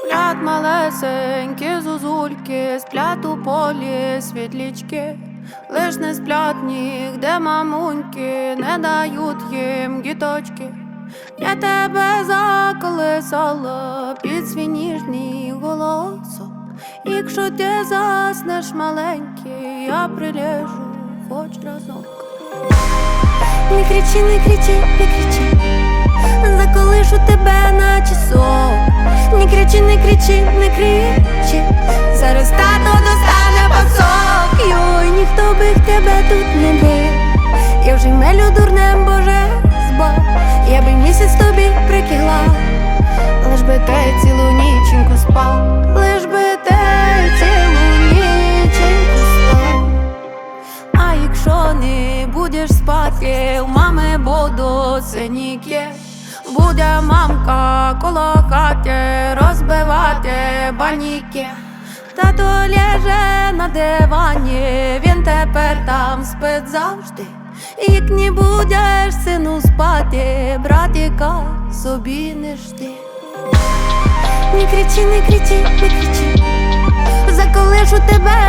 Сплять малесенькі зозульки, сплять у полі світлічки. Лиш не сплять нігде мамуньки, не дають їм діточки. Я тебе заколисала під свій ніжний голосок. Якщо ти заснеш маленький, я прилежу хоч разок. Не кричи, не кричи, не кричи, заколишу тебе на часок. Не кричи, не кричи, не кричи, зараз тато достане пасок. Йой, ніхто би тебе тут не бив, я вже мелю дурнем, боже, збав. Я би місяць тобі прикила, лиш би ти цілу ніченьку спав, лиш би ти цілу ніченьку спав. А якщо не будеш спати, у мами будуть синіки. Буде мамка коло хати розбивати баніки. Тато ляже на дивані, він тепер там спить завжди. Як не будеш, сину, спати, братіка собі не жди. Не кричи, не кричи, не кричи, заколишу тебе